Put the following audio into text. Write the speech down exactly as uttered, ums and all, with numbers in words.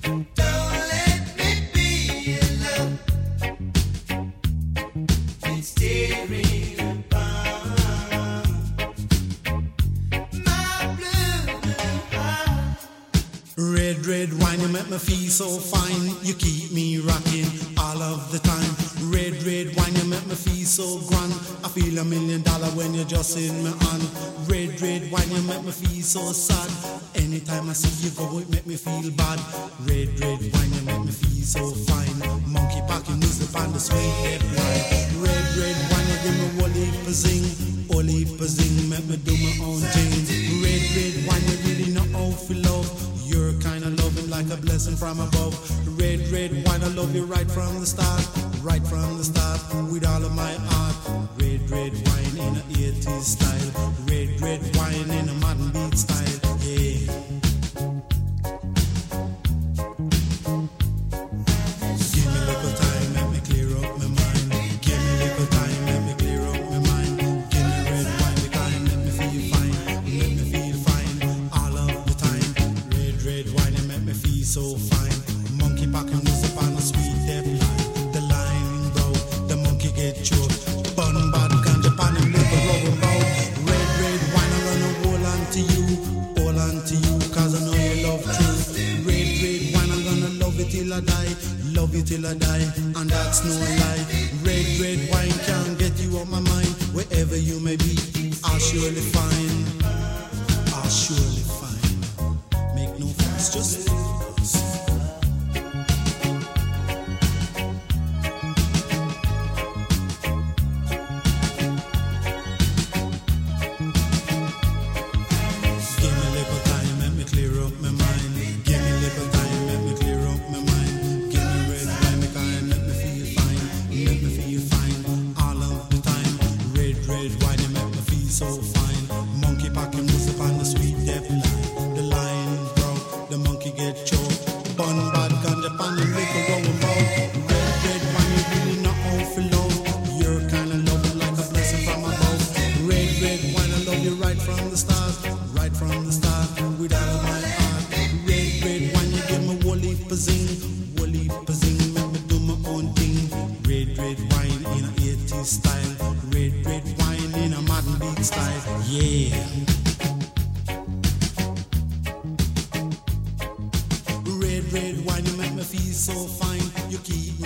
Don't let me be in love. It's tearing apart my blue, blue heart. Red, red wine, you make me feel so fine. You keep me rocking all of the time. Red, red wine, you make me feel so grand. I feel a million dollar when you're just in my hand. Red, red wine, you make me feel so sad. Anytime I see you go, it make me feel bad. Red, red wine, you make me feel so fine. Monkey packing music on the sweet red wine. Red, red wine, you give me whole heap of zing. Whole heap of zing, make me do my own thing. Red, red wine, you really know how to love. You're kind of loving like a blessing from above. Red, red wine, I love you right from the start. Right from the start, with all of my heart. Red, red wine in a eighties style. Red, red wine in a modern beat style. Yeah. Give me a little time, let me clear up my mind. Give me a little time, let me clear up my mind. Give me red wine, the kind, let me feel fine. Let me feel fine all of the time. Red, red wine, it make me feel so fine. Monkey packing music on a sweet dead line. The line broke, the monkey get choked. Bun bad ganja pan him live a rubber bout. Red, red wine, I'm gonna hold on to you. Hold on to you, cause I know you love truth. Red, red wine, I'm gonna love it till I die. Love you till I die, and that's no lie. Red, red wine can't get you off my mind. Wherever you may be, I'll surely find. I'll surely find. Make no fuss, just live. So fine, monkey packing music on the sweet deaf line. The line broke, the monkey get choked. Bun bad ganja pan and make a rolling ball. Red, red wine, you really not all for love. You're kinda loving like a blessing from above. Red, red wine, I love you right from the start. Right from the start, with all of my heart. Red, red wine, you give me whole heap of zing. Whole heap of zing, make me do my own thing. Red, red wine in a eighties style. Red, red wine in a modern beat style. Yeah. Red, red wine, you make me feel so fine. You keep